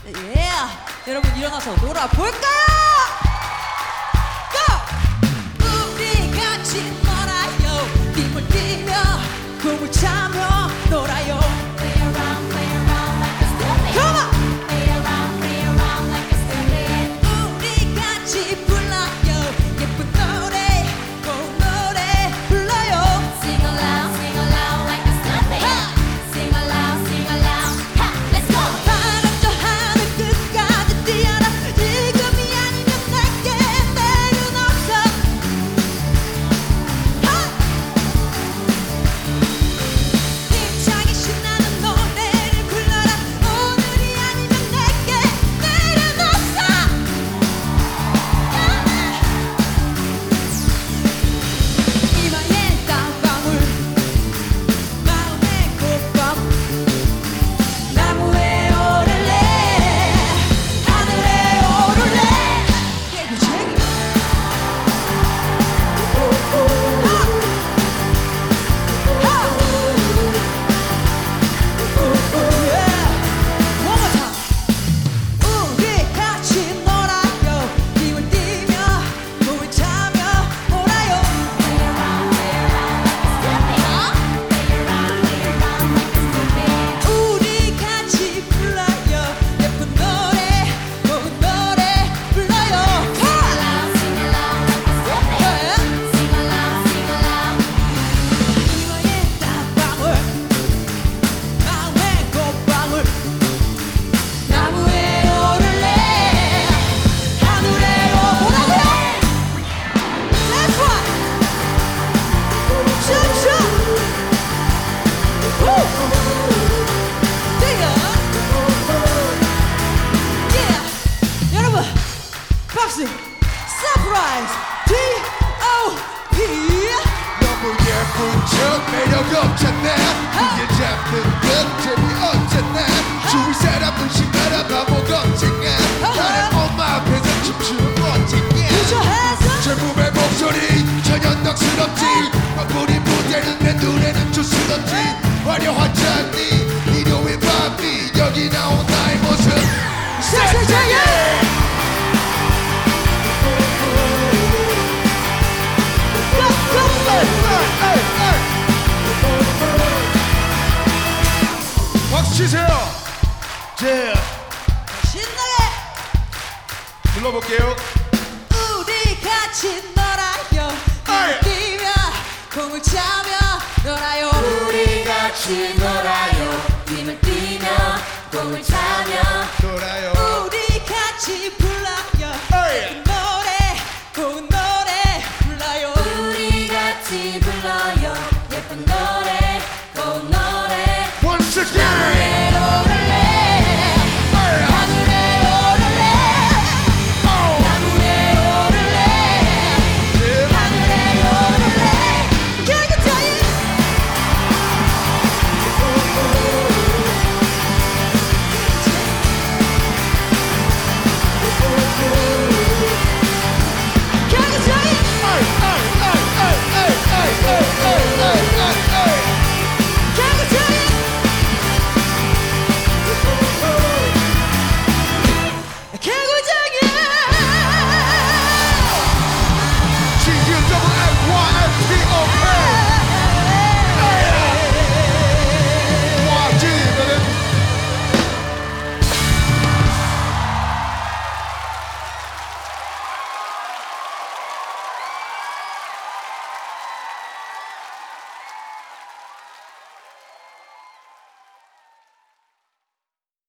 예! 여러분 일어나서 놀아볼까요? 고! 우리 같이 놀아요. 힘을 뛰며 꿈을 차며 놀아요. Play around like a stupid. Come on! Play around like a stupid. 우리 같이 불러요. 예쁜 노래 고운 노래 불러요. Sing aloud like a stupid. Sing aloud, ha, let's go. 바람 저 하늘 끝까지 뛰어라. 지금이 아니면 내게 내일은 없어. 힘차게 신나는 노래를 불러라. 오늘이 아니면 내게 내일은 없어. 이마에 땀방울 마음에 꽃밤 나무에 오를래 하늘에 오를래 개구쟁이 One more time. 우리 같이 놀아요. 힘을 뛰며 꿈을 차며 놀아요. Play around like a stupid. 우리 같이 불러요. 예쁜 노래 고운 노래 불러요. Sing aloud like a stupid. Sing aloud. 이마에 땀방울 마음에 꽃방울 나무에 오를래 하늘에 오르래. That's right. 춤춰. 뛰어. Yeah. 여러분 박수. Surprise. D.O.P. 너무 예쁜 척 매력 없잖아. 그게 잡는 건 재미없잖아. 주위 사람은 신나라 바보 걱정아. 나는 엄마 앞에서 춤추는 멋지냐. Put your hands up. 젊음의 목소리 천연덕스럽지. 막부린 무대는 내 눈에는 좋스럽지. 화려한 잔디 일요일 밤이 여기 나온 나의 모습. 세세자예. 박수 치세요. 자, 신나게 불러볼게요. 우리 같이 놀아요. 아이. 힘을 뛰며 공을 차며 놀아요. 우리 같이 놀아요. 힘을 뛰며 꿈을 차며 놀아